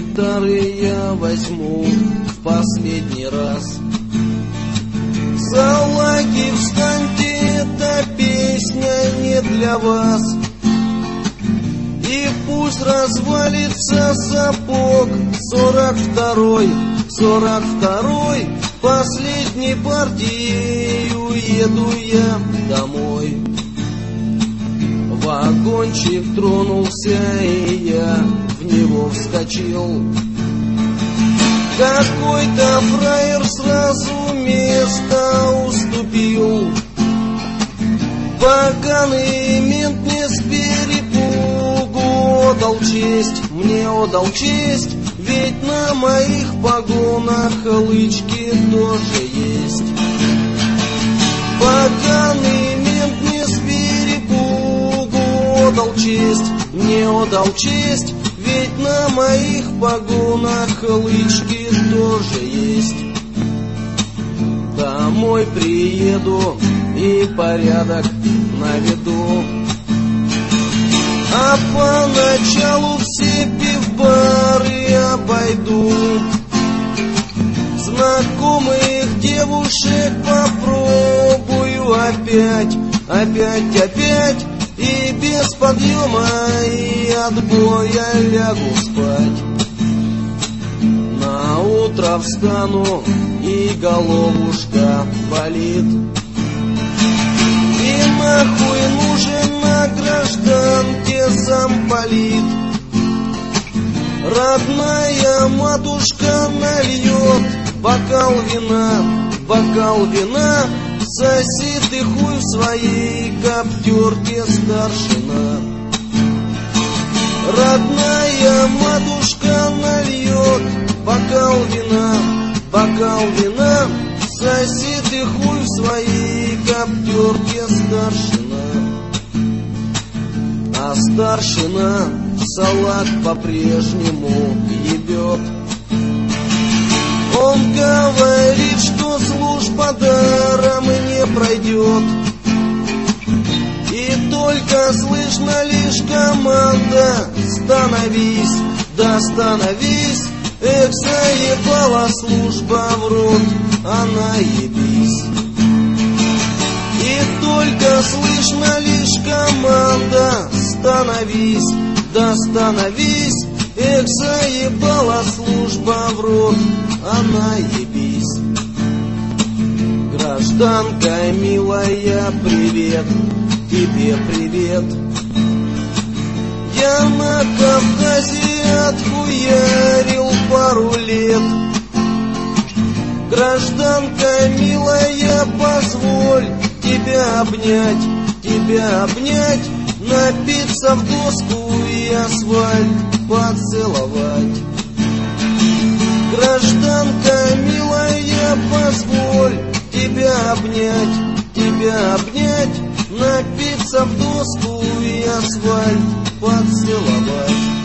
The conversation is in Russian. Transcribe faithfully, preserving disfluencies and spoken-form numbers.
гитары я возьму в последний раз. Салаги, встаньте, эта песня не для вас. И пусть развалится сапог сорок второй, сорок второй, последней партией уеду я домой. Вагончик тронулся, и я в него вскочил. Какой-то фраер сразу место уступил. Поганый мент мне с перепугу отдал честь, мне отдал честь, ведь на моих погонах лычки тоже есть. Поганый мент мне с перепугу отдал честь, мне отдал честь, ведь на моих погонах лычки тоже есть. Домой приеду и порядок наведу. А поначалу все пивбары обойду. Знакомых девушек попробую опять, опять, опять. И без подъема и отбоя лягу спать. На утро встану и головушка болит. И нахуй нужен на гражданке замполит. Родная матушка нальет бокал вина, бокал вина. Соси ты хуй в своей коптерке, старшина. Родная матушка нальет бокал вина, бокал вина. Соси ты хуй в своей коптерке, старшина. А старшина салат по-прежнему ебет. Он говорит, что служба даром не пройдет. И только слышно лишь команда: становись, да становись. Эх, заебала служба в рот, она ебись. И только слышно лишь команда: становись, да становись. Эх, заебала служба в рот, она ебись. Гражданка милая, привет, тебе привет. Я на Кавказе отхуярил пару лет. Гражданка милая, позволь тебя обнять, тебя обнять. Напиться в доску и асфальт поцеловать. Гражданка милая, позволь тебя обнять, тебя обнять. Напиться в доску и асфальт поцеловать.